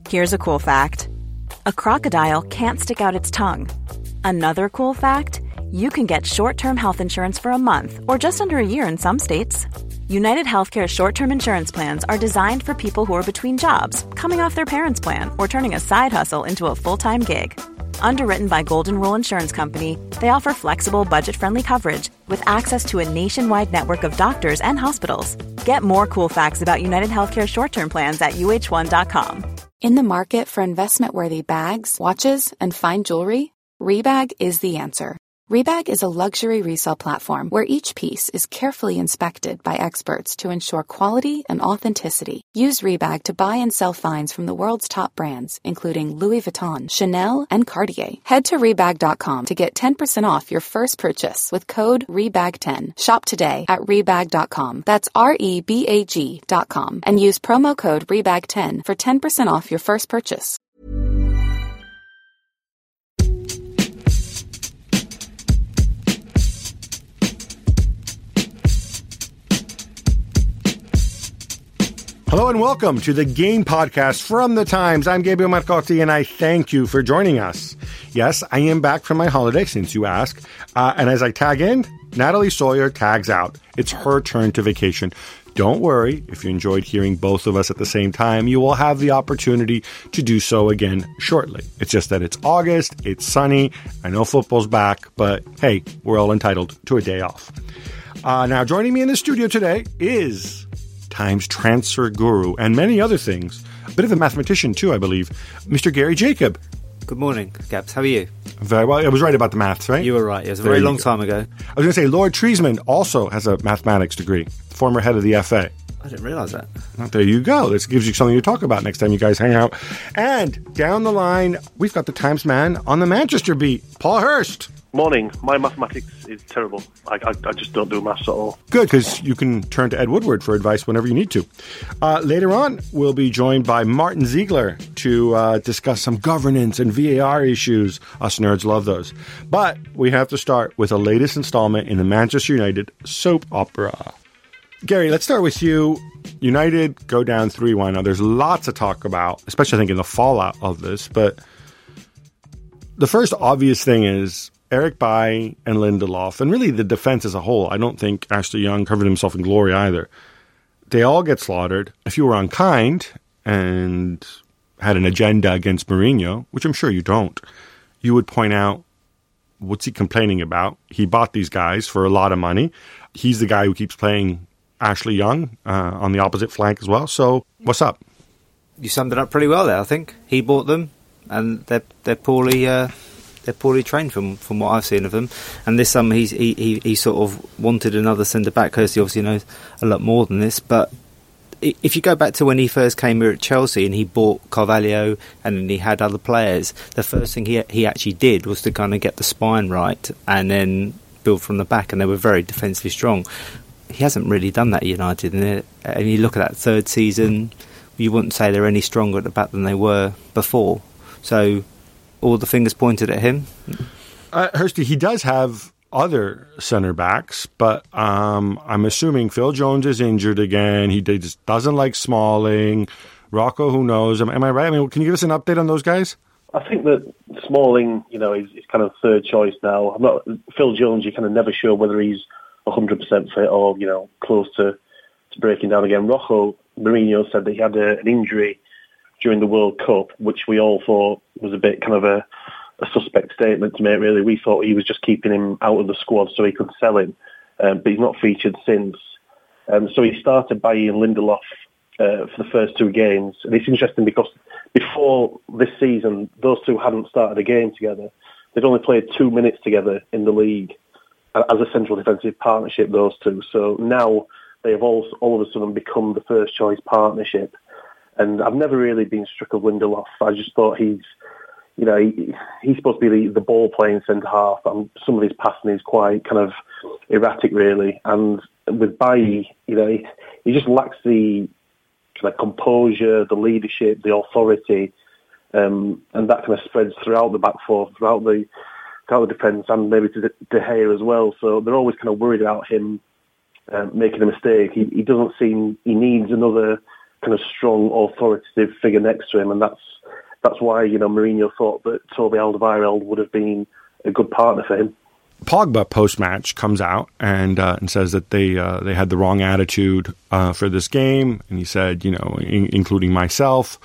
Here's a cool fact. A crocodile can't stick out its tongue. Another cool fact, you can get short-term health insurance for a month or just under a year in some states. United Healthcare short-term insurance plans are designed for people who are between jobs, coming off their parents' plan, or turning a side hustle into a full-time gig. Underwritten by Golden Rule Insurance Company, they offer flexible, budget-friendly coverage with access to a nationwide network of doctors and hospitals. Get more cool facts about United Healthcare short-term plans at uh1.com. In the market for investment-worthy bags, watches, and fine jewelry, Rebag is the answer. Rebag is a luxury resale platform where each piece is carefully inspected by experts to ensure quality and authenticity. Use Rebag to buy and sell finds from the world's top brands, including Louis Vuitton, Chanel, and Cartier. Head to Rebag.com to get 10% off your first purchase with code REBAG10. Shop today at Rebag.com. That's REBAG.com. And use promo code REBAG10 for 10% off your first purchase. Hello and welcome to the Game Podcast from The Times. I'm Gabriel Marcotti and I thank you for joining us. Yes, I am back from my holiday, since you ask. And as I tag in, Natalie Sawyer tags out. It's her turn to vacation. Don't worry, if you enjoyed hearing both of us at the same time, you will have the opportunity to do so again shortly. It's just that it's August, it's sunny, I know football's back, but hey, we're all entitled to a day off. Now, joining me in the studio today is Times transfer guru and many other things. A bit of a mathematician too, I believe. Mr. Gary Jacob. Good morning, Gabs. How are you? Very well. I was right about the maths, right? You were right. It was a very long time ago. I was going to say, Lord Treisman also has a mathematics degree, former head of the FA. I didn't realise that. Well, there you go. This gives you something to talk about next time you guys hang out. And down the line, we've got the Times man on the Manchester beat, Paul Hurst. Morning. My mathematics is terrible. I just don't do maths at all. Good, because you can turn to Ed Woodward for advice whenever you need to. Later on, we'll be joined by Martin Ziegler to discuss some governance and VAR issues. Us nerds love those. But we have to start with the latest installment in the Manchester United soap opera. Gary, let's start with you. United go down 3-1. Now, there's lots to talk about, especially I think in the fallout of this. But the first obvious thing is Eric Bailly and Lindelof, and really the defense as a whole. I don't think Ashley Young covered himself in glory either. They all get slaughtered. If you were unkind and had an agenda against Mourinho, which I'm sure you don't, you would point out, what's he complaining about? He bought these guys for a lot of money. He's the guy who keeps playing Ashley Young on the opposite flank as well. So what's up? You summed it up pretty well there, I think. He bought them, and they're poorly trained from what I've seen of them. And this summer he sort of wanted another centre back. Kirsty obviously knows a lot more than this, but if you go back to when he first came here at Chelsea and he bought Carvalho and then he had other players, the first thing he actually did was to kind of get the spine right and then build from the back, and they were very defensively strong. He hasn't really done that at United, and you look at that third season, you wouldn't say they're any stronger at the back than they were before. So all the fingers pointed at him. Hursty, he does have other centre backs, but I'm assuming Phil Jones is injured again. He just doesn't like Smalling. Rocco, who knows? Am I right? I mean, can you give us an update on those guys? I think that Smalling, is kind of third choice now. Phil Jones, you're kind of never sure whether he's 100% fit or, close to breaking down again. Rocco, Mourinho said that he had an injury during the World Cup, which we all thought was a bit kind of a suspect statement to make, really. We thought he was just keeping him out of the squad so he could sell him, but he's not featured since. So he started Bailly and Lindelof for the first two games. And it's interesting because before this season, those two hadn't started a game together. They'd only played 2 minutes together in the league as a central defensive partnership, those two. So now they have all of a sudden become the first choice partnership. And I've never really been struck of Lindelof. I just thought he's supposed to be the ball-playing centre-half, and some of his passing is quite kind of erratic, really. And with Bailly, he just lacks the kind of composure, the leadership, the authority, and that kind of spreads throughout the back four, throughout the defence, and maybe to De Gea as well. So they're always kind of worried about him making a mistake. He doesn't seem he needs another kind of strong, authoritative figure next to him, and that's why, you know, Mourinho thought that Toby Alderweireld would have been a good partner for him. Pogba post-match comes out and says that they had the wrong attitude for this game, and he said, you know, including myself,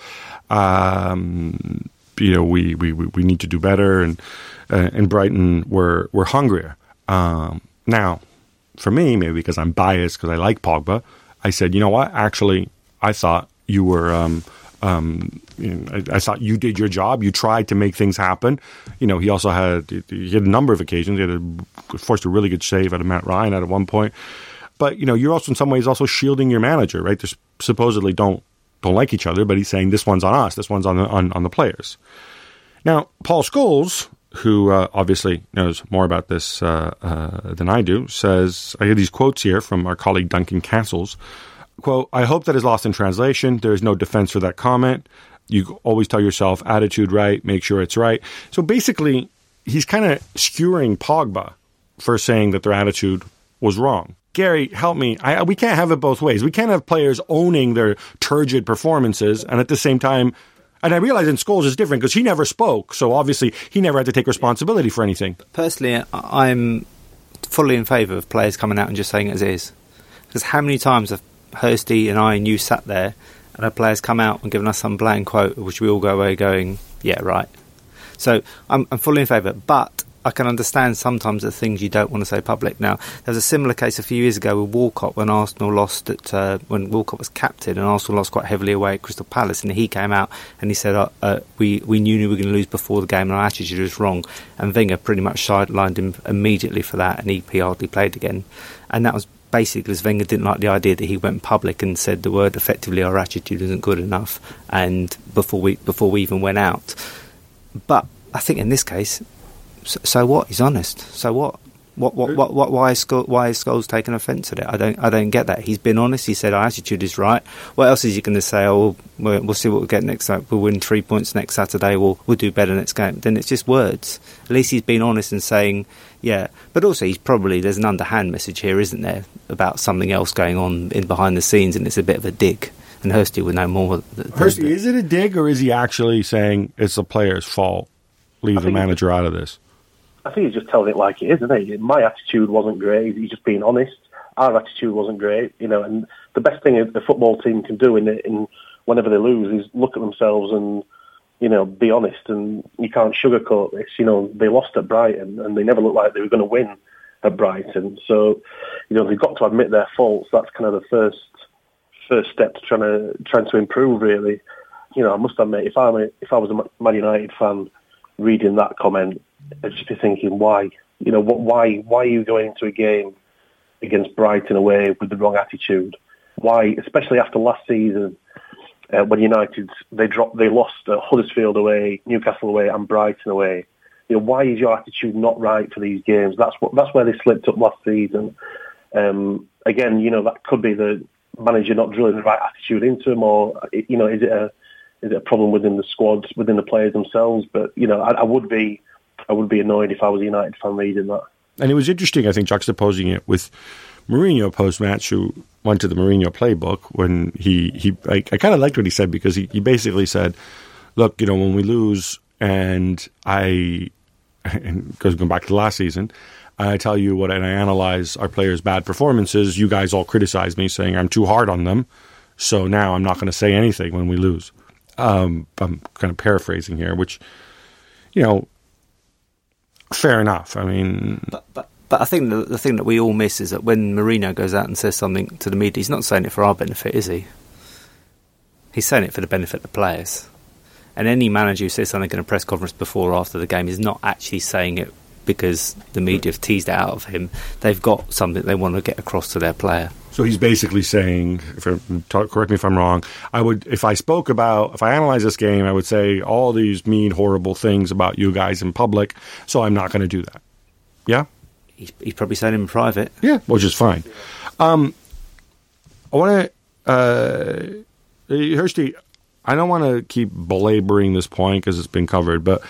you know, we need to do better, and Brighton were hungrier. Now, for me, maybe because I'm biased because I like Pogba, I said, you know what? Actually, I thought you were. I thought you did your job. You tried to make things happen. You know, he also had a number of occasions. He had forced a really good save out of Matt Ryan at one point. But, you know, you're also in some ways also shielding your manager, right? They supposedly don't like each other, but he's saying this one's on us, this one's on the players. Now, Paul Scholes, who obviously knows more about this than I do, says, I hear these quotes here from our colleague Duncan Castles. Quote, I hope that is lost in translation. There is no defense for that comment. You always tell yourself, attitude right, make sure it's right. So basically, he's kind of skewering Pogba for saying that their attitude was wrong. Gary, help me. We can't have it both ways. We can't have players owning their turgid performances and at the same time, and I realize in Scholes is different because he never spoke, so obviously he never had to take responsibility for anything. Personally, I'm fully in favour of players coming out and just saying it as is. Because how many times have Hursty and I and you sat there and our players come out and given us some bland quote, which we all go away going, yeah, right. So I'm fully in favour, but I can understand sometimes the things you don't want to say public. Now, there was a similar case a few years ago with Walcott when Arsenal lost when Walcott was captain and Arsenal lost quite heavily away at Crystal Palace, and he came out and he said, we knew we were going to lose before the game and our attitude was wrong, and Wenger pretty much sidelined him immediately for that, and he hardly played again. And that was basically because Wenger didn't like the idea that he went public and said the word effectively, our attitude isn't good enough, and before we even went out. But I think in this case, so what? He's honest. So what? Why is Scholes taking offence at it? I don't get that. He's been honest. He said our attitude is right. What else is he going to say? Oh, we'll see what we get next time. We'll win 3 points next Saturday. We'll do better next game. Then it's just words. At least he's been honest and saying, yeah. But also, there's an underhand message here, isn't there, about something else going on in behind the scenes, and it's a bit of a dig. And Hursty would know more. Hursty, is it a dig, or is he actually saying it's the player's fault? Leave the manager out of this. I think he's just telling it like it is, isn't he? My attitude wasn't great. He's just being honest. Our attitude wasn't great, you know. And the best thing a football team can do in whenever they lose is look at themselves and, you know, be honest. And you can't sugarcoat this. You know, they lost at Brighton and they never looked like they were going to win at Brighton. So, you know, they've got to admit their faults. That's kind of the first step to trying to improve, really. You know, I must admit, if I was a Man United fan reading that comment, I'd just be thinking, why? You know, why are you going into a game against Brighton away with the wrong attitude? Why, especially after last season, when United they lost Huddersfield away, Newcastle away, and Brighton away. You know, why is your attitude not right for these games? That's where they slipped up last season. Again, you know, that could be the manager not drilling the right attitude into them, or you know, is it a problem within the squad, within the players themselves? But you know, I would be annoyed if I was a United fan reading that. And it was interesting, I think, juxtaposing it with Mourinho post-match, who went to the Mourinho playbook when I kind of liked what he said, because he basically said, look, you know, when we lose and going back to last season, I tell you and I analyze our players' bad performances, you guys all criticize me saying I'm too hard on them, so now I'm not going to say anything when we lose. I'm kind of paraphrasing here, which, you know, fair enough. I mean, but I think the thing that we all miss is that when Mourinho goes out and says something to the media, he's not saying it for our benefit, is he? He's saying it for the benefit of the players. And any manager who says something in a press conference before or after the game is not actually saying it because the media have teased it out of him. They've got something they want to get across to their player. So he's basically saying, correct me if I'm wrong, if I analyze this game, I would say all these mean, horrible things about you guys in public, so I'm not going to do that. Yeah? He's probably saying in private. Yeah, which is fine. I want to... Hursty, I don't want to keep belaboring this point because it's been covered, but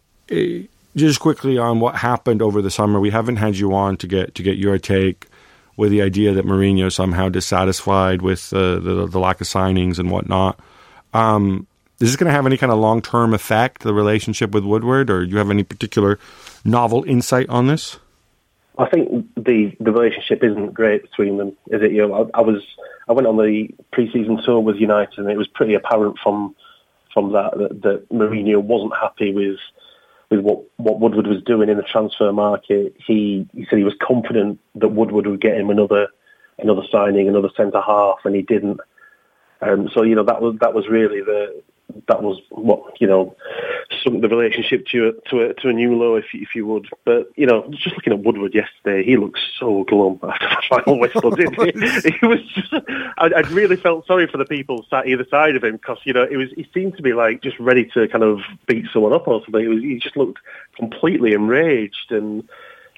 just quickly on what happened over the summer. We haven't had you on to get your take. with the idea that Mourinho is somehow dissatisfied with the lack of signings and whatnot. Is this going to have any kind of long-term effect, the relationship with Woodward, or do you have any particular novel insight on this? I think the relationship isn't great between them, is it? You know, I went on the pre-season tour with United, and it was pretty apparent from that Mourinho wasn't happy with what Woodward was doing in the transfer market. He said he was confident that Woodward would get him another signing, another centre half, and he didn't. So you know that was really what, you know, sunk the relationship to a new low, if you would. But you know, just looking at Woodward yesterday, he looked so glum after the final whistle, didn't he? He was just, I really felt sorry for the people sat either side of him, because you know he seemed to be like just ready to kind of beat someone up or something. He just looked completely enraged, and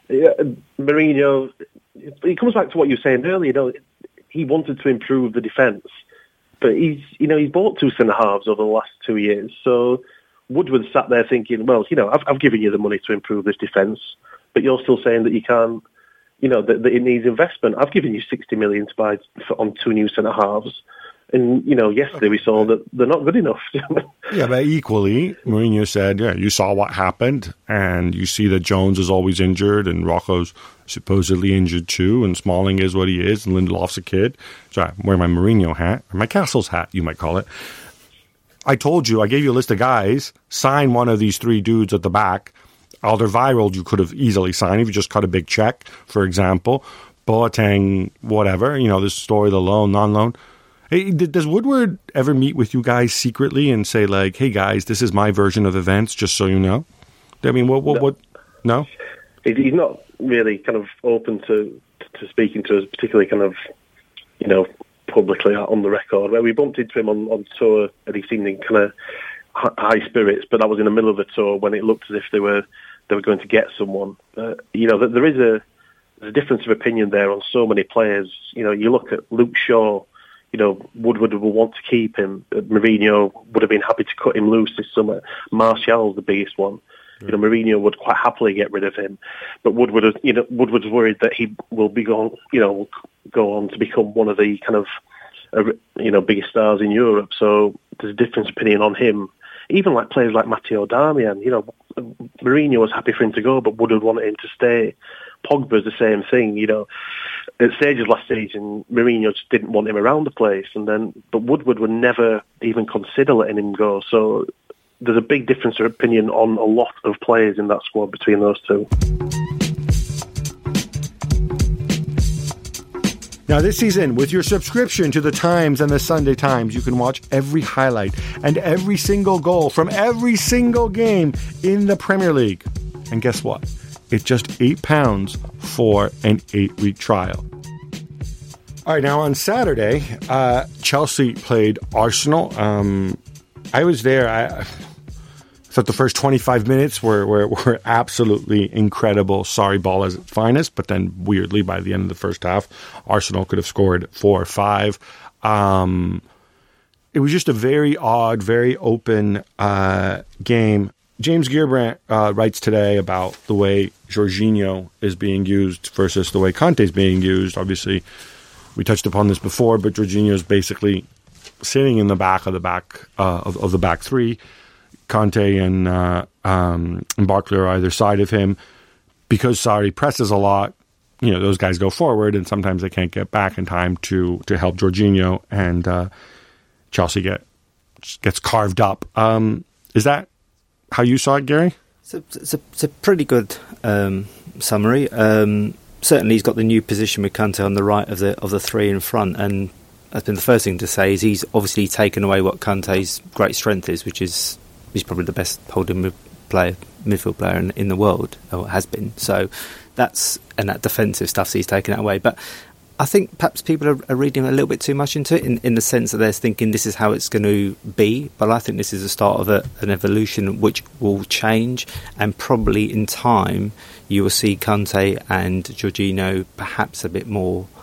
Mourinho. It comes back to what you were saying earlier. You know, he wanted to improve the defence. But he's bought 2 centre halves over the last 2 years. So Woodward sat there thinking, well, you know, I've given you the money to improve this defence, but you're still saying that you can't, you know, that it needs investment. I've given you 60 million to buy on 2 new centre halves. And, you know, yesterday we saw that they're not good enough. Yeah, but equally, Mourinho said, yeah, you saw what happened, and you see that Jones is always injured, and Rocco's supposedly injured too, and Smalling is what he is, and Lindelof's a kid. So I'm wearing my Mourinho hat, or my Castles hat, you might call it. I told you, I gave you a list of guys, sign one of these 3 dudes at the back. Alderweireld you could have easily signed if you just cut a big check, for example. Boateng, whatever, you know, this story, the loan, non-loan. Hey, does Woodward ever meet with you guys secretly and say, like, hey, guys, this is my version of events, just so you know? I mean, what? No? He's not really kind of open to speaking to us, particularly kind of, you know, publicly on the record. Where we bumped into him on tour, and he seemed in kind of high spirits, but that was in the middle of the tour when it looked as if they were going to get someone. You know, there is a difference of opinion there on so many players. You know, you look at Luke Shaw. You know, Woodward will want to keep him. Mourinho would have been happy to cut him loose this summer. Martial's the biggest one. You know, Mourinho would quite happily get rid of him, but Woodward's worried that he will be go on to become one of the kind of biggest stars in Europe. So there's a different opinion on him. Even like players like Matteo Darmian, you know, Mourinho was happy for him to go, but Woodward wanted him to stay. Pogba's the same thing, you know. At stages last season, Mourinho just didn't want him around the place, but Woodward would never even consider letting him go. So there's a big difference of opinion on a lot of players in that squad between those two. Now, this season, with your subscription to the Times and the Sunday Times, you can watch every highlight and every single goal from every single game in the Premier League. And guess what? It's just £8 for an 8-week trial. All right, now on Saturday, Chelsea played Arsenal. I was there. I thought the first 25 minutes were absolutely incredible. Sorry ball at its finest, but then weirdly by the end of the first half, Arsenal could have scored 4 or 5. It was just a very odd, very open game. James Gearbrandt writes today about the way Jorginho is being used versus the way Conte is being used. Obviously, we touched upon this before, but Jorginho is basically sitting in the back of the back three. Conte and Barkley are either side of him. Because Sarri presses a lot, you know, those guys go forward, and sometimes they can't get back in time to help Jorginho, and Chelsea gets carved up. Is that how you saw it, Gary? It's a pretty good summary. Certainly, he's got the new position with Conte on the right of the 3 in front, and that's been the first thing to say. Is he's obviously taken away what Conte's great strength is, which is he's probably the best holding midfield player in the world, or has been. So that defensive stuff, so he's taken it away. But I think perhaps people are reading a little bit too much into it in the sense that they're thinking this is how it's going to be. But I think this is the start of an evolution which will change, and probably in time you will see Conte and Jorginho perhaps a bit more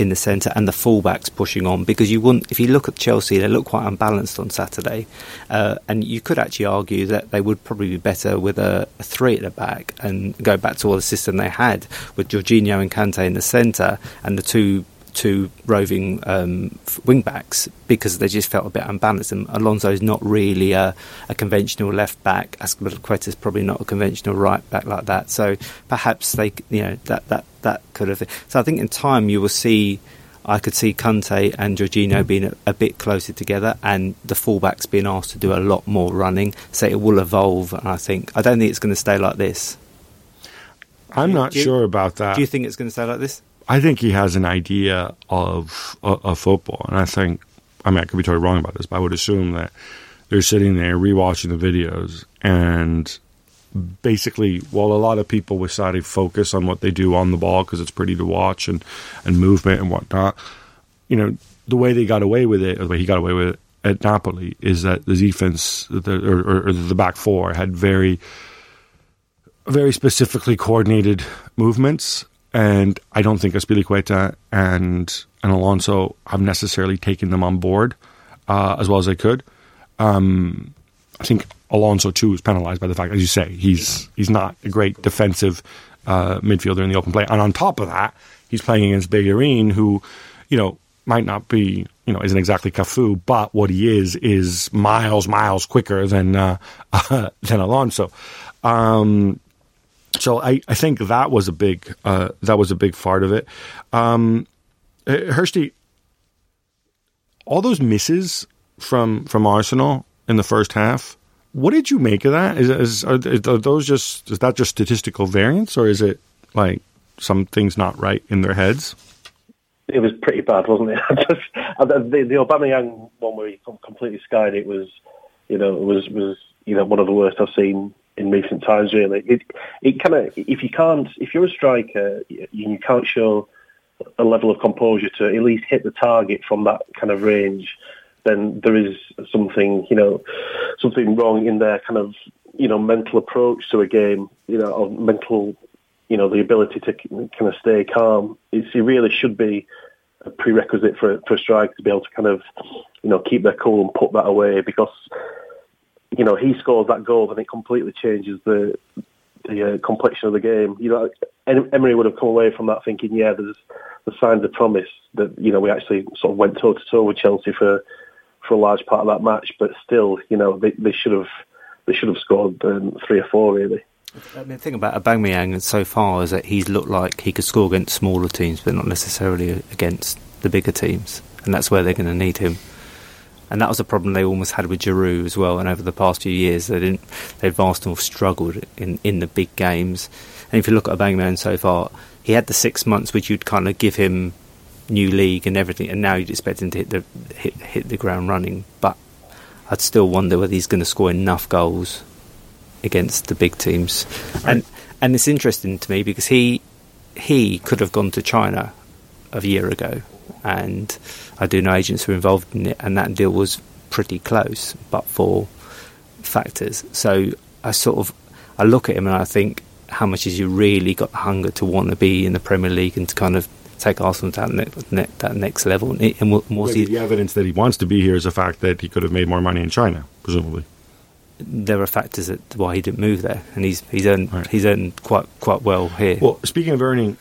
in the centre and the fullbacks pushing on, because you wouldn't. If you look at Chelsea, they look quite unbalanced on Saturday, and you could actually argue that they would probably be better with a 3 at the back and go back to the system they had with Jorginho and Kante in the centre and the two roving wing backs, because they just felt a bit unbalanced. And Alonso's not really a conventional left back. Azpilicueta's probably not a conventional right back like that. So perhaps they, that could have. So I think in time I could see Kante and Jorginho being a bit closer together, and the fullbacks being asked to do a lot more running. So it will evolve. And I don't think it's going to stay like this. I'm not sure about that. Do you think it's going to stay like this? I think he has an idea of football, and I could be totally wrong about this, but I would assume that they're sitting there rewatching the videos, and basically, while a lot of people with Saudi focus on what they do on the ball because it's pretty to watch and movement and whatnot, the way they got away with it, or the way he got away with it at Napoli, is that the defense or the back four had very, very specifically coordinated movements. And I don't think Azpilicueta and Alonso have necessarily taken them on board as well as they could. I think Alonso too is penalised by the fact, as you say, he's not a great defensive midfielder in the open play, and on top of that, he's playing against Bellerin, who might not be isn't exactly Cafu, but what he is miles quicker than Alonso. So I think that was a big part of it. Hirsty, all those misses from Arsenal in the first half, what did you make of that? Is that just statistical variance, or is it like some things not right in their heads? It was pretty bad, wasn't it? The Aubameyang one where he completely skied it was one of the worst I've seen in recent times. Really, it kind of, if you're a striker, you can't show a level of composure to at least hit the target from that kind of range, then there is something wrong in their kind of mental approach to a game, or mental, the ability to kind of stay calm. It really should be a prerequisite for a striker to be able to kind of keep their cool and put that away, because he scores that goal and it completely changes the complexion of the game. Emery would have come away from that thinking, there's the signs of promise that we actually sort of went toe to toe with Chelsea for a large part of that match, but still, they should have scored 3 or 4 really. I mean, the thing about Aubameyang so far is that he's looked like he could score against smaller teams, but not necessarily against the bigger teams, and that's where they're going to need him. And that was a problem they almost had with Giroud as well. And over the past few years, they've Arsenal struggled in the big games. And if you look at Aubameyang so far, he had the 6 months which you'd kind of give him new league and everything, and now you'd expect him to hit the ground running. But I'd still wonder whether he's going to score enough goals against the big teams. Right. And it's interesting to me because he could have gone to China a year ago, and I do know agents who were involved in it, and that deal was pretty close, but for factors. So I look at him and I think, how much has he really got the hunger to want to be in the Premier League and to kind of take Arsenal to that next level? And the evidence that he wants to be here is the fact that he could have made more money in China, presumably. There are factors why he didn't move there, and he's earned quite well here. Well, speaking of earning,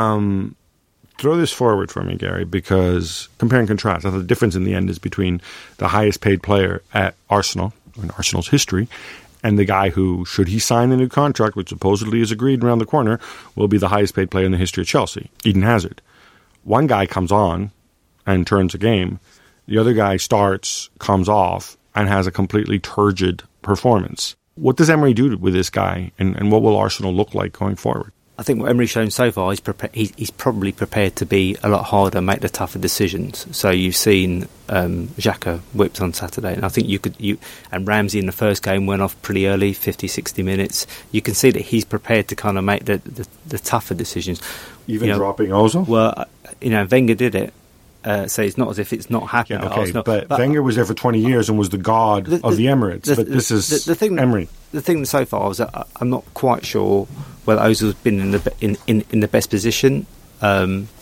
throw this forward for me, Gary, because compare and contrast. I thought the difference in the end is between the highest paid player at Arsenal, in Arsenal's history, and the guy who, should he sign the new contract, which supposedly is agreed around the corner, will be the highest paid player in the history of Chelsea, Eden Hazard. One guy comes on and turns a game. The other guy starts, comes off, and has a completely turgid performance. What does Emery do with this guy, and what will Arsenal look like going forward? I think what Emery's shown so far, he's probably prepared to be a lot harder, make the tougher decisions. So you've seen Xhaka whipped on Saturday, and I think and Ramsey in the first game went off pretty early, 50, 60 minutes. You can see that he's prepared to kind of make the tougher decisions. Even dropping Ozil? Well, Wenger did it. So it's not as if it's not happened at Arsenal. But Wenger was there for 20 years and was the god of the Emirates. But this is Emery. The thing so far is that I'm not quite sure whether Ozil's been in the best position.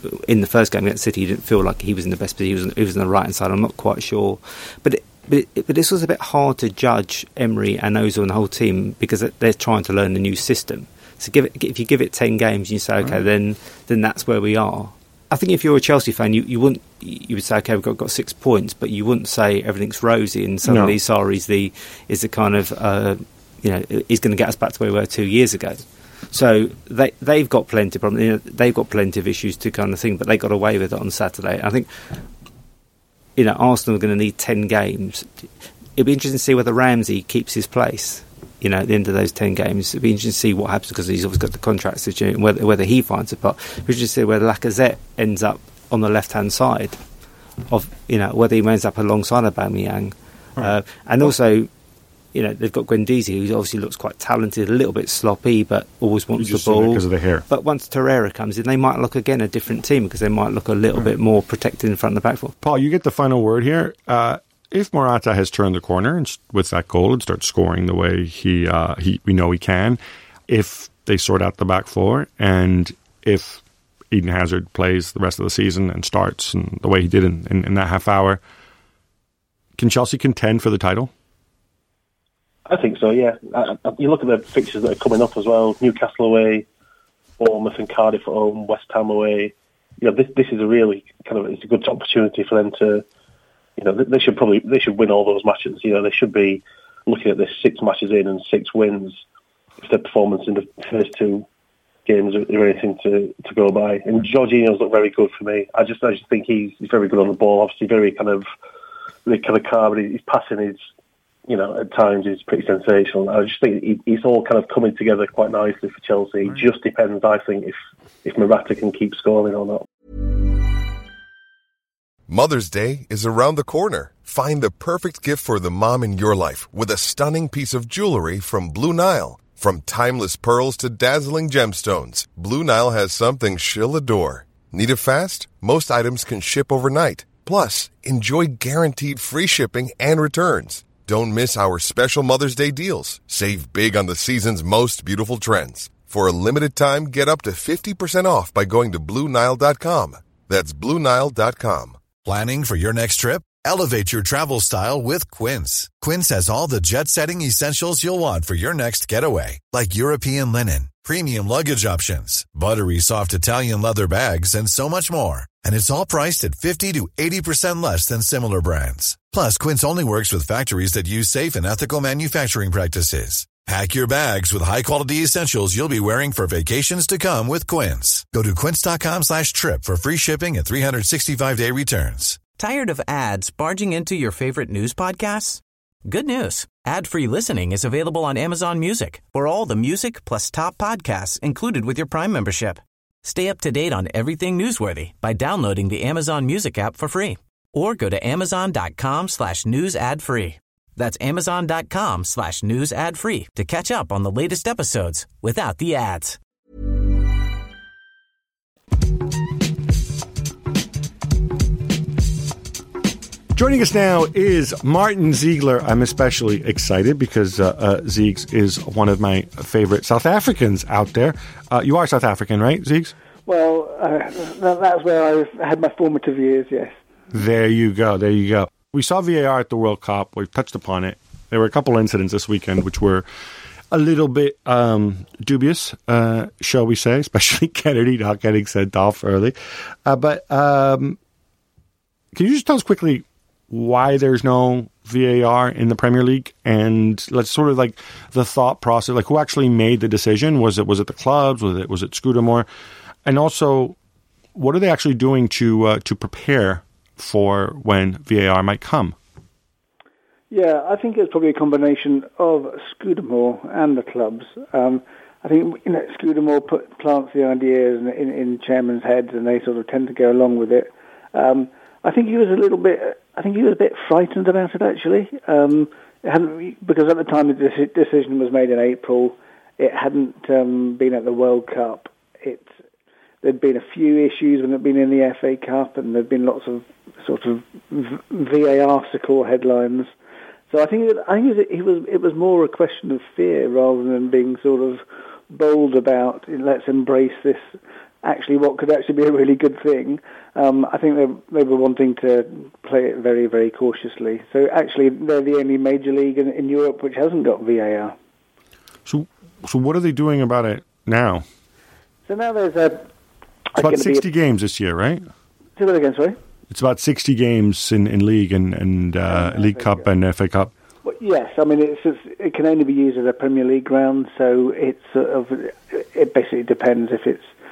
in the first game against City, he didn't feel like he was in the best position. He was on the right hand side. I'm not quite sure, but this was a bit hard to judge Emery and Ozil and the whole team because they're trying to learn the new system. So if you give it 10 games, you say, okay, then that's where we are. I think if you're a Chelsea fan, you would say, okay, we've got 6 points, but you wouldn't say everything's rosy and suddenly Sarri is the kind of he's going to get us back to where we were 2 years ago. So they've got plenty of problems. They've got plenty of issues to kind of thing, but they got away with it on Saturday. I think Arsenal are going to need 10 games. It'll be interesting to see whether Ramsey keeps his place. At the end of those 10 games, it'd be interesting to see what happens because he's obviously got the contract situation, whether he finds a part. We're interested to see whether Lacazette ends up on the left-hand side of, whether he ends up alongside Aubameyang. Right. And also, they've got Guendouzi, who obviously looks quite talented, a little bit sloppy, but always wants the ball. Because of the hair. But once Torreira comes in, they might look again a different team because they might look a little bit more protected in front of the back four. Paul, you get the final word here. If Morata has turned the corner and with that goal and starts scoring the way we know he can, if they sort out the back four, and if Eden Hazard plays the rest of the season and starts and the way he did in that half hour, can Chelsea contend for the title? I think so, yeah. You look at the fixtures that are coming up as well: Newcastle away, Bournemouth and Cardiff at home, West Ham away. This is a really it's a good opportunity for them to. They should win all those matches. They should be looking at this 6 matches in and 6 wins if their performance in the first 2 games are anything to go by. And Jorginho's looked very good for me. I just think he's very good on the ball. Obviously, very kind of calm. His passing is, at times is pretty sensational. I just think it's all kind of coming together quite nicely for Chelsea. It just depends, I think, if Morata can keep scoring or not. Mother's Day is around the corner. Find the perfect gift for the mom in your life with a stunning piece of jewelry from Blue Nile. From timeless pearls to dazzling gemstones, Blue Nile has something she'll adore. Need it fast? Most items can ship overnight. Plus, enjoy guaranteed free shipping and returns. Don't miss our special Mother's Day deals. Save big on the season's most beautiful trends. For a limited time, get up to 50% off by going to BlueNile.com. That's BlueNile.com. Planning for your next trip? Elevate your travel style with Quince. Quince has all the jet-setting essentials you'll want for your next getaway, like European linen, premium luggage options, buttery soft Italian leather bags, and so much more. And it's all priced at 50 to 80% less than similar brands. Plus, Quince only works with factories that use safe and ethical manufacturing practices. Pack your bags with high-quality essentials you'll be wearing for vacations to come with Quince. Go to quince.com/trip for free shipping and 365-day returns. Tired of ads barging into your favorite news podcasts? Good news. Ad-free listening is available on Amazon Music for all the music plus top podcasts included with your Prime membership. Stay up to date on everything newsworthy by downloading the Amazon Music app for free or go to amazon.com/news ad free. That's amazon.com/news ad free to catch up on the latest episodes without the ads. Joining us now is Martin Ziegler. I'm especially excited because Ziegs is one of my favorite South Africans out there. You are South African, right, Ziegs? Well, that's where I had my formative years, yes. There you go. We saw VAR at the World Cup. We've touched upon it. There were a couple incidents this weekend which were a little bit dubious, shall we say, especially Kennedy not getting sent off early. But can you just tell us quickly why there's no VAR in the Premier League? And let's sort of like the thought process, like who actually made the decision? Was it the clubs? Was it Scudamore? And also, what are they actually doing to prepare for when VAR might come? Yeah, I think it's probably a combination of Scudamore and the clubs. I think Scudamore plants the ideas in chairman's heads, and they sort of tend to go along with it. I think he was a bit frightened about it actually. It hadn't, because at the time the decision was made in April, it hadn't been at the World Cup. There'd been a few issues when it'd been in the FA Cup, and there'd been lots of sort of VAR-sical headlines. So I think it was more a question of fear rather than being sort of bold about let's embrace this actually what could actually be a really good thing. I think they were wanting to play it very, very cautiously. So actually, they're the only major league in Europe which hasn't got VAR. So what are they doing about it now? So now there's It's about 60 games this year, right? Say that again, sorry? It's about 60 games in League and League Cup and FA Cup. Well, yes, I mean it can only be used as a Premier League ground, so it basically depends if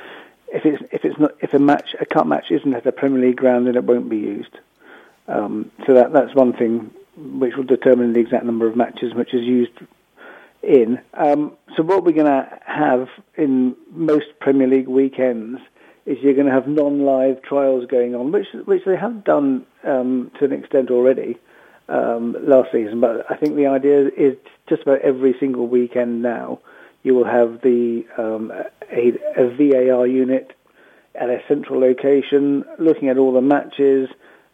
a cup match isn't at a Premier League ground, then it won't be used. So that's one thing which will determine the exact number of matches which is used in. So what we're going to have in most Premier League weekends is you're going to have non-live trials going on, which they have done to an extent already last season. But I think the idea is just about every single weekend now you will have a VAR unit at a central location looking at all the matches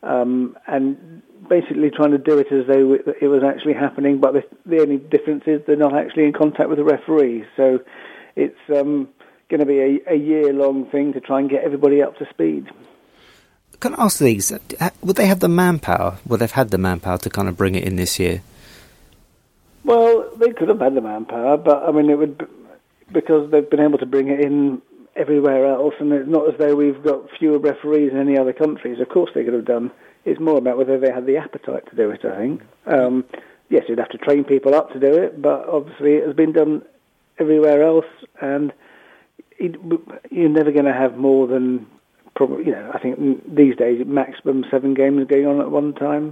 and basically trying to do it as though it was actually happening. But the only difference is they're not actually in contact with the referee. So it's going to be a year-long thing to try and get everybody up to speed. Can I ask these? Would they have the manpower? Would they've had the manpower to kind of bring it in this year? Well, they could have had the manpower, but I mean, it would because they've been able to bring it in everywhere else, and it's not as though we've got fewer referees in any other countries. Of course, they could have done. It's more about whether they had the appetite to do it. I think. Yes, you'd have to train people up to do it, but obviously, it has been done everywhere else, and you're never going to have more than probably, I think these days maximum 7 games going on at one time.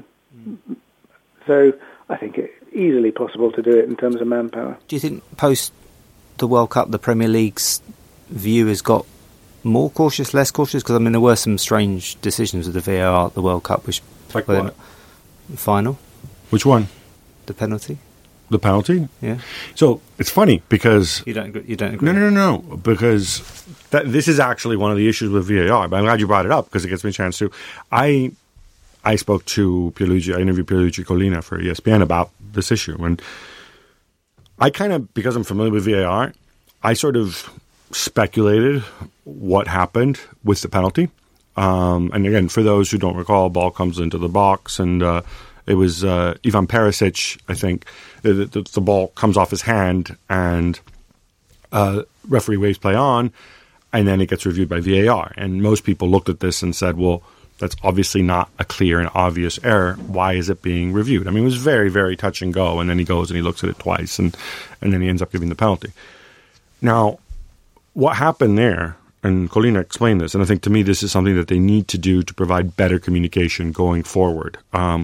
So I think it's easily possible to do it in terms of manpower. Do you think post the World Cup the Premier League's view has got more cautious, less cautious? Because I mean there were some strange decisions with the VAR at the World Cup, which like what? Final. Which one? The penalty. The penalty? Yeah. So it's funny because you don't agree. No. Because this is actually one of the issues with VAR. But I'm glad you brought it up because it gives me a chance to. I spoke to Pierluigi. I interviewed Pierluigi Collina for ESPN about this issue, and I kind of, because I'm familiar with VAR, I sort of speculated what happened with the penalty. And again, for those who don't recall, ball comes into the box and. It was Ivan Perisic, I think. The ball comes off his hand and referee waves play on, and then it gets reviewed by VAR. And most people looked at this and said, well, that's obviously not a clear and obvious error. Why is it being reviewed? I mean, it was very, very touch and go, and then he goes and he looks at it twice, and then he ends up giving the penalty. Now, what happened there, and Collina explained this, and I think to me this is something that they need to do to provide better communication going forward.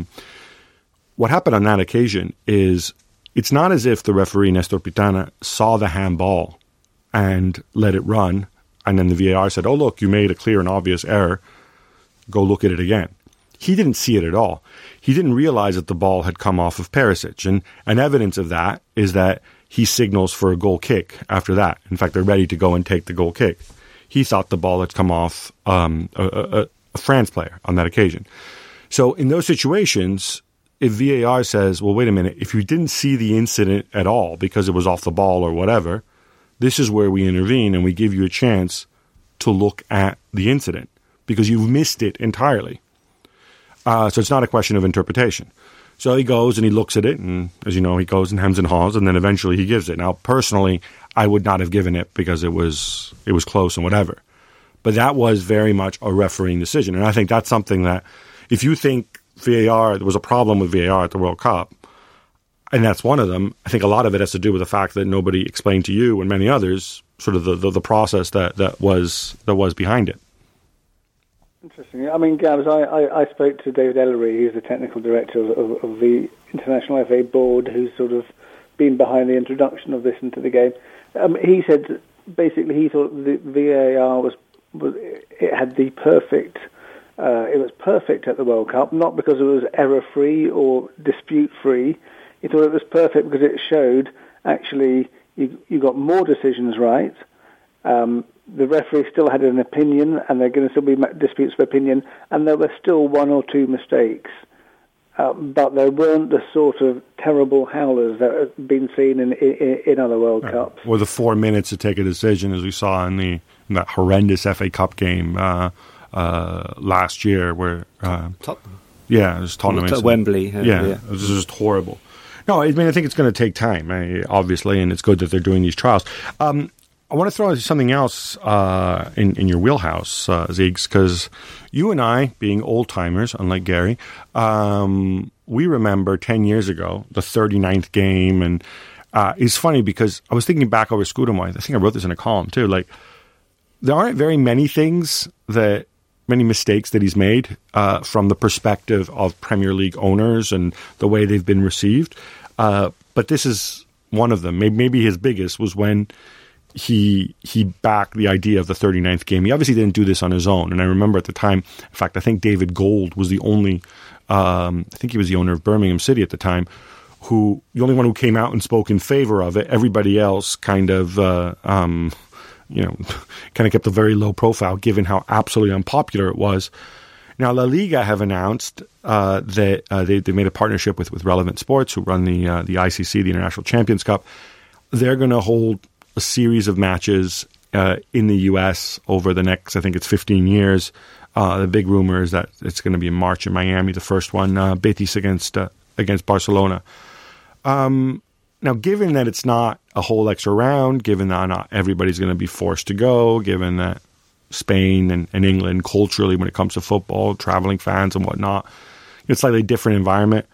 What happened on that occasion is it's not as if the referee, Nestor Pitana, saw the handball and let it run, and then the VAR said, oh, look, you made a clear and obvious error. Go look at it again. He didn't see it at all. He didn't realize that the ball had come off of Perisic, and evidence of that is that he signals for a goal kick after that. In fact, they're ready to go and take the goal kick. He thought the ball had come off a France player on that occasion. So in those situations, if VAR says, well, wait a minute, if you didn't see the incident at all because it was off the ball or whatever, this is where we intervene and we give you a chance to look at the incident because you've missed it entirely. So it's not a question of interpretation. So he goes and he looks at it, and as you know, he goes and hems and haws, and then eventually he gives it. Now, personally, I would not have given it because it was close and whatever. But that was very much a refereeing decision. And I think that's something that if you think VAR, there was a problem with VAR at the World Cup, and that's one of them. I think a lot of it has to do with the fact that nobody explained to you and many others sort of the process that was behind it. Interesting. I mean, Gabs, I spoke to David Ellery, who's the technical director of the International FA Board, who's sort of been behind the introduction of this into the game. He said basically he thought the VAR was it had the perfect. It was perfect at the World Cup, not because it was error-free or dispute-free. He thought it was perfect because it showed, actually, you got more decisions right. The referee still had an opinion, and there are going to still be disputes of opinion, and there were still 1 or 2 mistakes. but there weren't the sort of terrible howlers that have been seen in other World Cups. Or the 4 minutes to take a decision, as we saw in that horrendous FA Cup game last year, where Tottenham. Yeah, it was Tottenham. At Wembley. It was just horrible. No, I mean, I think it's going to take time, obviously, and it's good that they're doing these trials. I want to throw something else in your wheelhouse, Ziegs, because you and I, being old-timers, unlike Gary, we remember 10 years ago, the 39th game, and it's funny because I was thinking back over Scudamore. I think I wrote this in a column, too. Like, there aren't very many mistakes that he's made from the perspective of Premier League owners and the way they've been received. But this is one of them. Maybe his biggest was when he backed the idea of the 39th game. He obviously didn't do this on his own. And I remember at the time, in fact, I think David Gold was the only, I think he was the owner of Birmingham City at the time, the only one who came out and spoke in favor of it. Everybody else kind of kept a very low profile given how absolutely unpopular it was. Now, La Liga have announced that they made a partnership with Relevant Sports, who run the ICC, the International Champions Cup. They're going to hold a series of matches in the U.S. over the next, I think it's 15 years. The big rumor is that it's going to be in March in Miami, the first one, Betis against Barcelona. Now, given that it's not a whole extra round, given that not everybody's going to be forced to go, given that Spain and England culturally, when it comes to football, traveling fans and whatnot, it's a slightly different environment.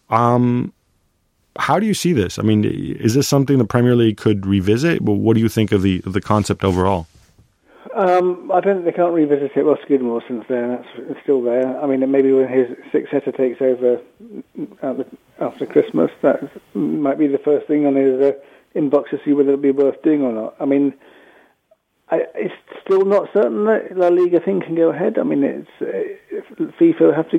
How do you see this? I mean, is this something the Premier League could revisit? What do you think of the concept overall? I don't think they can't revisit it. Well, Scudamore since then, it's still there. I mean, maybe when his successor takes over after Christmas, that might be the first thing on his inbox to see whether it'll be worth doing or not. I mean, it's still not certain that La Liga thing can go ahead. I mean, FIFA have to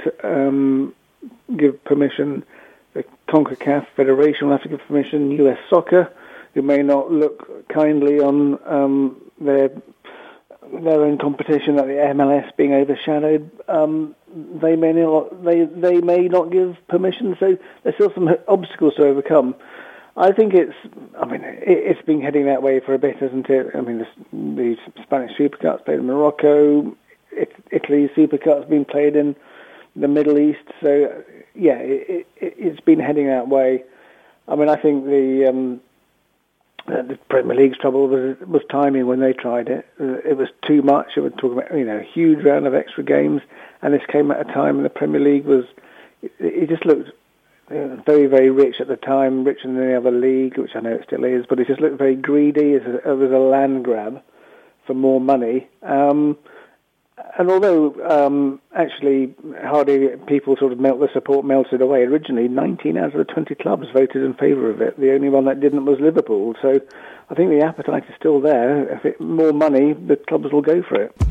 give permission. The CONCACAF Federation will have to give permission. US Soccer, who may not look kindly on their own competition, that the MLS being overshadowed, they may not give permission. So there's still some obstacles to overcome. I think it's been heading that way for a bit, hasn't it? I mean, the Spanish Super Cup's played in Morocco, Italy's Super Cup's been played in the Middle East. So yeah, it's been heading that way. I mean, I think the Premier League's trouble was timing when they tried it. It was too much. It was talking about a huge round of extra games, and this came at a time when the Premier League it just looked very, very rich at the time, richer than any other league, which I know it still is, but it just looked very greedy. It was a land grab for more money. And although actually hardly people sort of melted away originally, 19 out of the 20 clubs voted in favour of it. The only one that didn't was Liverpool. So I think the appetite is still there. If more money, the clubs will go for it.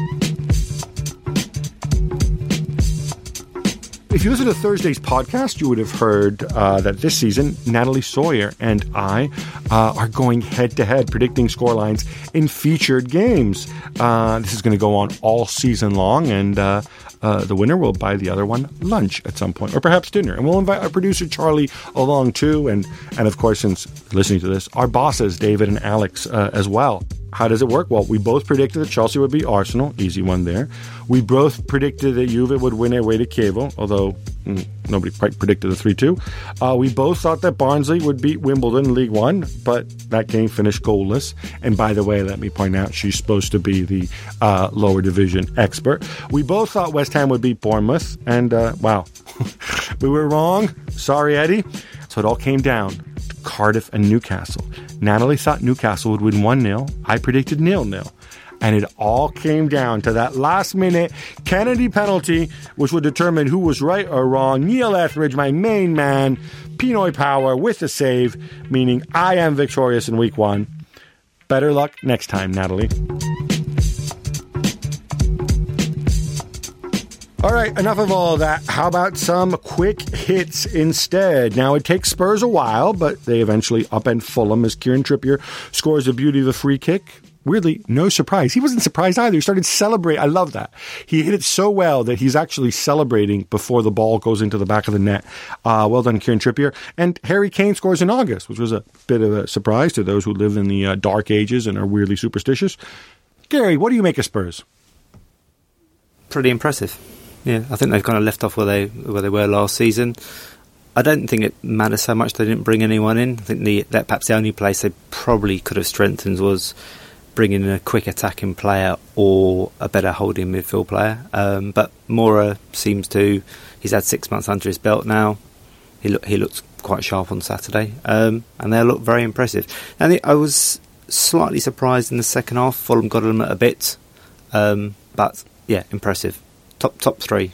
If you listen to Thursday's podcast, you would have heard that this season, Natalie Sawyer and I are going head-to-head predicting scorelines in featured games. This is going to go on all season long, and the winner will buy the other one lunch at some point, or perhaps dinner. And we'll invite our producer, Charlie, along too, and of course, since listening to this, our bosses, David and Alex, as well. How does it work? Well, we both predicted that Chelsea would beat Arsenal. Easy one there. We both predicted that Juve would win away to Chievo, although nobody quite predicted the 3-2. We both thought that Barnsley would beat Wimbledon in League One, but that game finished goalless. And by the way, let me point out, she's supposed to be the lower division expert. We both thought West Ham would beat Bournemouth, and wow, we were wrong. Sorry, Eddie. So it all came down to Cardiff and Newcastle. Natalie thought Newcastle would win 1-0. I predicted 0-0. And it all came down to that last-minute Kennedy penalty, which would determine who was right or wrong. Neil Etheridge, my main man, Pinoy Power with the save, meaning I am victorious in week 1. Better luck next time, Natalie. All right, enough of all of that. How about some quick hits instead? Now, it takes Spurs a while, but they eventually upend Fulham as Kieran Trippier scores the beauty of a free kick. Weirdly, no surprise. He wasn't surprised either. He started celebrating. I love that. He hit it so well that he's actually celebrating before the ball goes into the back of the net. Well done, Kieran Trippier. And Harry Kane scores in August, which was a bit of a surprise to those who live in the dark ages and are weirdly superstitious. Gary, what do you make of Spurs? Pretty impressive. Yeah, I think they've kind of left off where they were last season. I don't think it matters so much they didn't bring anyone in. I think that perhaps the only place they probably could have strengthened was bringing in a quick attacking player or a better holding midfield player. But Moura seems to... He's had 6 months under his belt now. He looked quite sharp on Saturday. And they look very impressive. And I was slightly surprised in the second half. Fulham got them at a bit. But, yeah, impressive. Top three.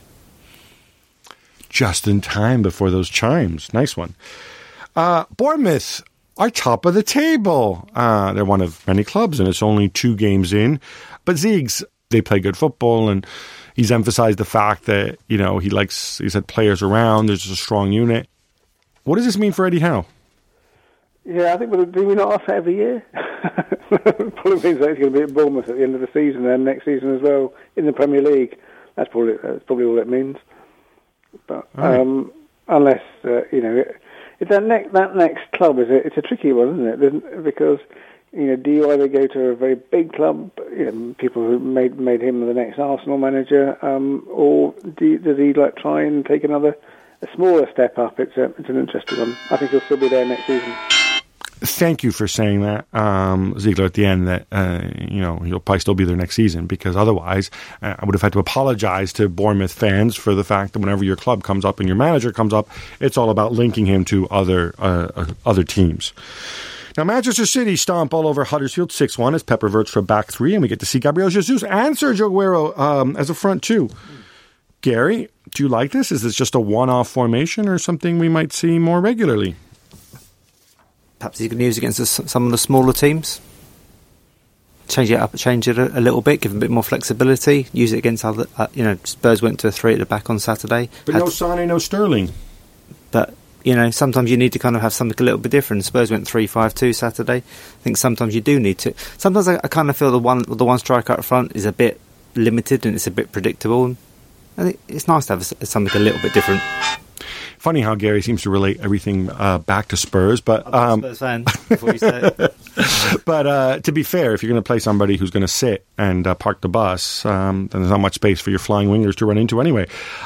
Just in time before those chimes. Nice one. Bournemouth are top of the table. They're one of many clubs, and it's only 2 games in. But Ziegs, they play good football, and he's emphasized the fact that, he's had players around, there's a strong unit. What does this mean for Eddie Howe? Yeah, I think do we not offer every year? Probably means that he's going to be at Bournemouth at the end of the season and next season as well in the Premier League. That's probably all it means. But unless if that next club it's a tricky one, isn't it? Because do you either go to a very big club, people who made him the next Arsenal manager, or does he try and take a smaller step up? It's an interesting one. I think he'll still be there next season. Thank you for saying that, Ziegler, at the end, that, he'll probably still be there next season, because otherwise I would have had to apologize to Bournemouth fans for the fact that whenever your club comes up and your manager comes up, it's all about linking him to other teams. Now, Manchester City stomp all over Huddersfield 6-1 as Pep reverts for a back three, and we get to see Gabriel Jesus and Sergio Aguero as a front two. Gary, do you like this? Is this just a one-off formation or something we might see more regularly? Perhaps he can use against some of the smaller teams. Change it a little bit, give him a bit more flexibility. Use it against other. Spurs went to a 3 at the back on Saturday. But no Sané, no Sterling. But sometimes you need to kind of have something a little bit different. Spurs went 3-5-2 Saturday. I think sometimes you do need to. Sometimes I kind of feel the one striker up front is a bit limited and it's a bit predictable. And I think it's nice to have something a little bit different. Funny how Gary seems to relate everything back to Spurs, but I'm a Spurs fan. Before you say it. But to be fair, if you're going to play somebody who's going to sit and park the bus, then there's not much space for your flying wingers to run into anyway.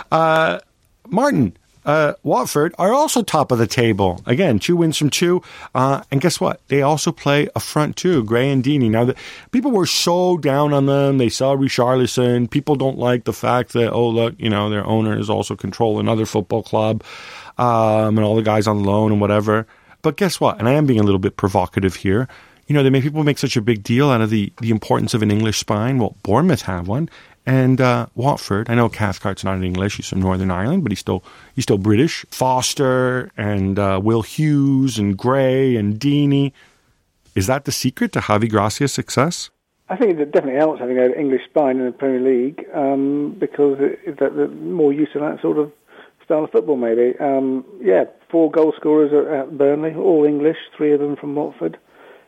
Martin, Watford are also top of the table. Again, 2 wins from 2. And guess what? They also play a front two, Gray and Deeney. Now, people were so down on them. They saw Richarlison. People don't like the fact that, their owner is also controlling another football club and all the guys on loan and whatever. But guess what? And I am being a little bit provocative here. People make such a big deal out of the importance of an English spine. Well, Bournemouth have one. And Watford, I know Cathcart's not in English, he's from Northern Ireland, but he's still British. Foster and Will Hughes and Gray and Deeney. Is that the secret to Javi Gracia's success? I think it definitely helps having an English spine in the Premier League because they're more used to that sort of style of football, maybe. 4 goal scorers at Burnley, all English, 3 of them from Watford.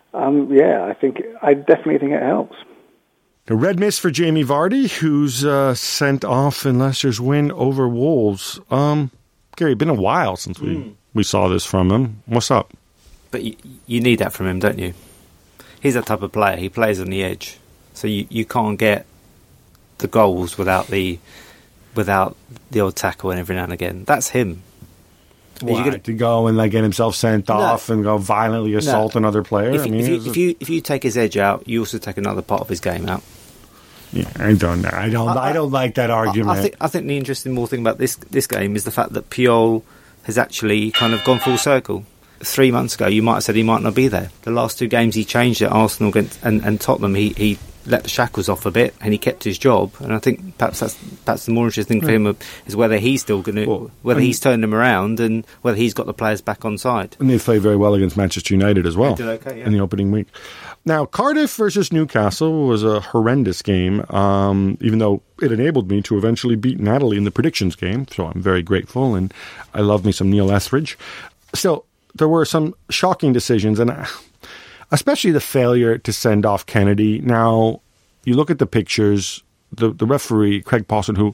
I definitely think it helps. A red miss for Jamie Vardy, who's sent off in Leicester's win over Wolves. Gary, it's been a while since we saw this from him. What's up? But you need that from him, don't you? He's that type of player. He plays on the edge. So you can't get the goals without the odd tackle and every now and again. That's him. To go and get himself sent off and go violently assault another player? If you take his edge out, you also take another part of his game out. Yeah, I don't like that argument. I think the interesting more thing about this game is the fact that Puyol has actually kind of gone full circle. 3 months ago, you might have said he might not be there. The last 2 games he changed at Arsenal and Tottenham, he let the shackles off a bit, and he kept his job. And I think perhaps the more interesting thing for him is whether he's still going to, he's turned them around, and whether he's got the players back on side. And they played very well against Manchester United as well. They did okay, in the opening week. Now, Cardiff versus Newcastle was a horrendous game, even though it enabled me to eventually beat Natalie in the predictions game, so I'm very grateful, and I love me some Neil Etheridge. Still, there were some shocking decisions, and especially the failure to send off Kennedy. Now, you look at the pictures, the referee, Craig Pawson, who,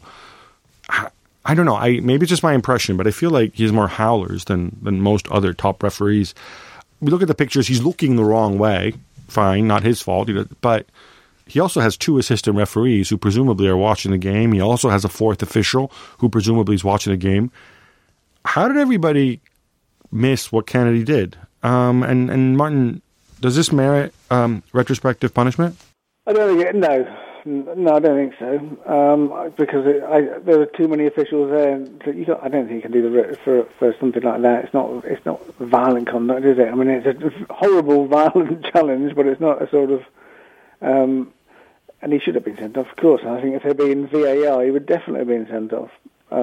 I don't know, maybe it's just my impression, but I feel like he has more howlers than most other top referees. We look at the pictures, he's looking the wrong way. Fine, not his fault, but he also has 2 assistant referees who presumably are watching the game. He also has a 4th official who presumably is watching the game. How did everybody miss what Kennedy did? And Martin, does this merit retrospective punishment? I don't think no, I don't think so. Because there are too many officials there. I don't think you can do the for something like that. It's not violent conduct, is it? I mean, it's a horrible, violent challenge, but it's not a sort of. And he should have been sent off, of course. And I think if there'd been VAR, he would definitely have been sent off.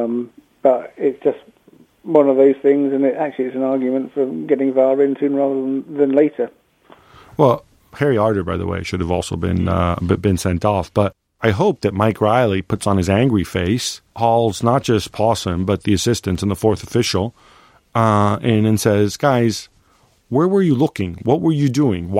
But it's just one of those things, and it's an argument for getting VAR in sooner rather than later. Well, Harry Arter, by the way, should have also been sent off. But I hope that Mike Riley puts on his angry face, hauls not just Pawson, but the assistants and the 4th official, and says, guys, where were you looking? What were you doing?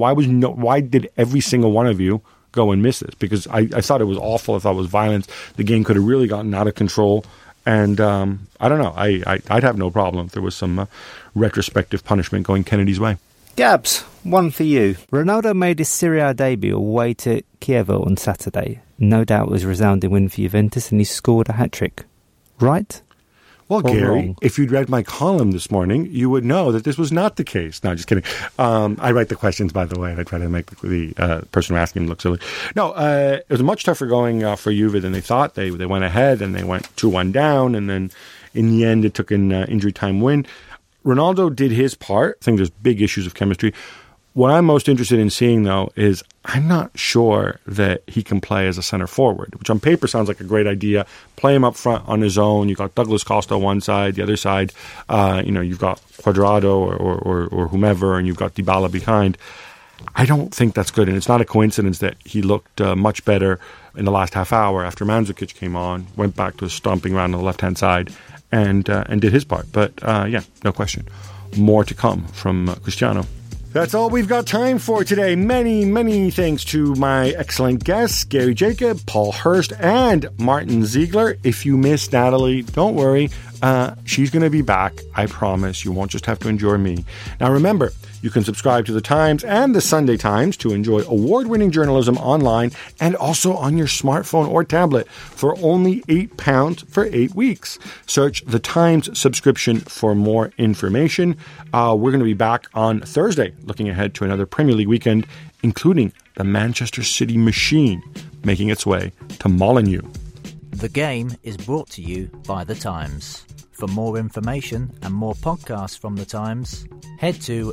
Why did every single one of you go and miss this? Because I thought it was awful. I thought it was violence. The game could have really gotten out of control. And I don't know. I'd have no problem if there was some retrospective punishment going Kennedy's way. Gabs, one for you. Ronaldo made his Serie A debut away to Chievo on Saturday. No doubt it was a resounding win for Juventus, and he scored a hat-trick. Right? Well, Gary, wrong? If you'd read my column this morning, you would know that this was not the case. No, just kidding. I write the questions, by the way, and I try to make the person who asking them look silly. No, it was much tougher going for Juve than they thought. They went ahead, and they went 2-1 down, and then in the end, it took an injury time win. Ronaldo did his part. I think there's big issues of chemistry. What I'm most interested in seeing, though, is I'm not sure that he can play as a center forward, which on paper sounds like a great idea. Play him up front on his own. You've got Douglas Costa on one side, the other side, you've got Cuadrado or whomever, and you've got Dybala behind. I don't think that's good, and it's not a coincidence that he looked much better in the last half hour after Mandzukic came on, went back to stomping around on the left-hand side, and did his part. But, no question. More to come from Cristiano. That's all we've got time for today. Many, many thanks to my excellent guests, Gary Jacob, Paul Hurst, and Martin Ziegler. If you missed Natalie, don't worry. She's going to be back. I promise. You won't just have to enjoy me. Now, remember, you can subscribe to The Times and The Sunday Times to enjoy award-winning journalism online and also on your smartphone or tablet for only £8 for 8 weeks. Search The Times subscription for more information. We're going to be back on Thursday, looking ahead to another Premier League weekend, including the Manchester City Machine making its way to Molineux. The Game is brought to you by The Times. For more information and more podcasts from The Times, head to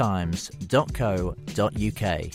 thetimes.co.uk.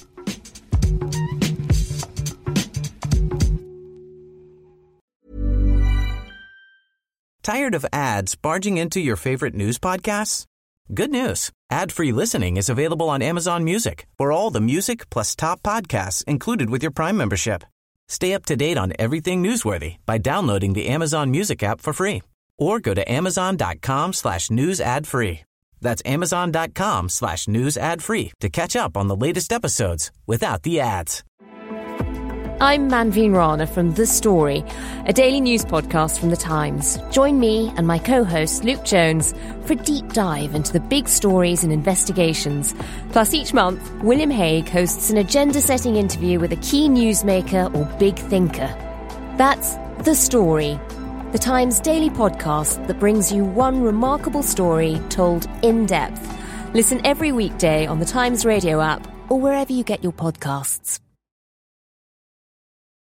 Tired of ads barging into your favorite news podcasts? Good news. Ad-free listening is available on Amazon Music for all the music plus top podcasts included with your Prime membership. Stay up to date on everything newsworthy by downloading the Amazon Music app for free. Or go to amazon.com/news ad free. That's amazon.com/news ad free to catch up on the latest episodes without the ads. I'm Manveen Rana from The Story, a daily news podcast from The Times. Join me and my co-host Luke Jones for a deep dive into the big stories and investigations. Plus, each month, William Hague hosts an agenda-setting interview with a key newsmaker or big thinker. That's The Story, The Times daily podcast that brings you one remarkable story told in depth. Listen every weekday on the Times radio app or wherever you get your podcasts.